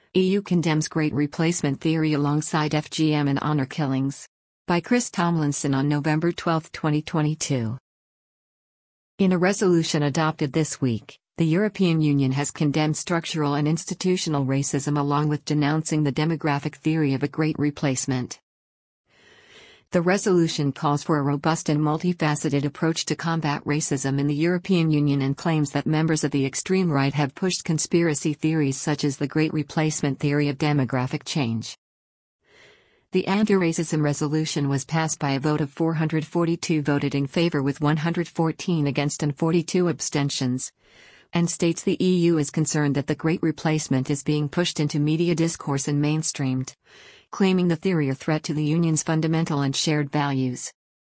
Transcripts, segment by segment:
EU condemns Great Replacement Theory alongside FGM and honor killings. By Chris Tomlinson on November 12, 2022. In a resolution adopted this week, the European Union has condemned structural and institutional racism along with denouncing the demographic theory of a Great Replacement. The resolution calls for a robust and multifaceted approach to combat racism in the European Union and claims that members of the extreme right have pushed conspiracy theories such as the Great Replacement theory of demographic change. The anti-racism resolution was passed by a vote of 442 voted in favor with 114 against and 42 abstentions, and states the EU is concerned that the Great Replacement is being pushed into media discourse and mainstreamed, claiming the theory a threat to the Union's fundamental and shared values.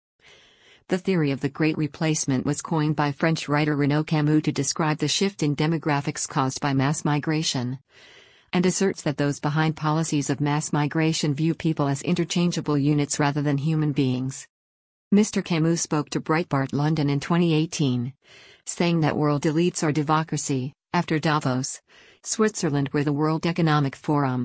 The theory of the Great Replacement was coined by French writer Renaud Camus to describe the shift in demographics caused by mass migration, and asserts that those behind policies of mass migration view people as interchangeable units rather than human beings. Mr. Camus spoke to Breitbart London in 2018, saying that world elites are democracy, after Davos, Switzerland, where the World Economic Forum,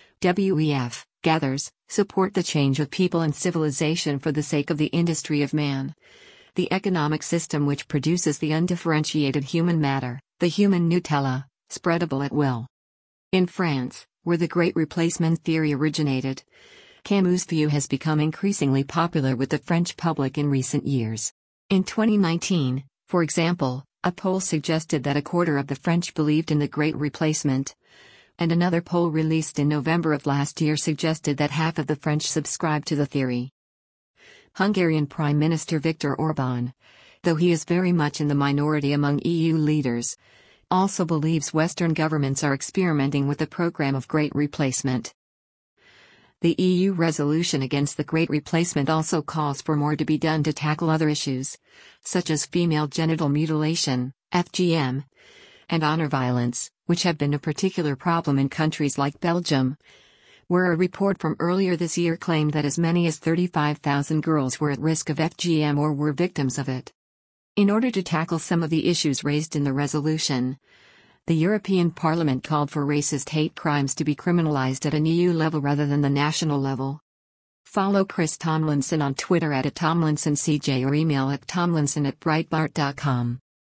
WEF, gathers, support the change of people and civilization for the sake of the industry of man, the economic system which produces the undifferentiated human matter, the human Nutella, spreadable at will. In France, where the Great Replacement theory originated, Camus' view has become increasingly popular with the French public in recent years. In 2019, for example, a poll suggested that a quarter of the French believed in the Great Replacement, and another poll released in November of last year suggested that half of the French subscribed to the theory. Hungarian Prime Minister Viktor Orbán, though he is very much in the minority among EU leaders, also believes Western governments are experimenting with the program of Great Replacement. The EU resolution against the Great Replacement also calls for more to be done to tackle other issues, such as female genital mutilation, FGM, and honor violence, which have been a particular problem in countries like Belgium, where a report from earlier this year claimed that as many as 35,000 girls were at risk of FGM or were victims of it. In order to tackle some of the issues raised in the resolution, the European Parliament called for racist hate crimes to be criminalized at an EU level rather than the national level. Follow Chris Tomlinson on Twitter @TomlinsonCJ or email at tomlinson@breitbart.com.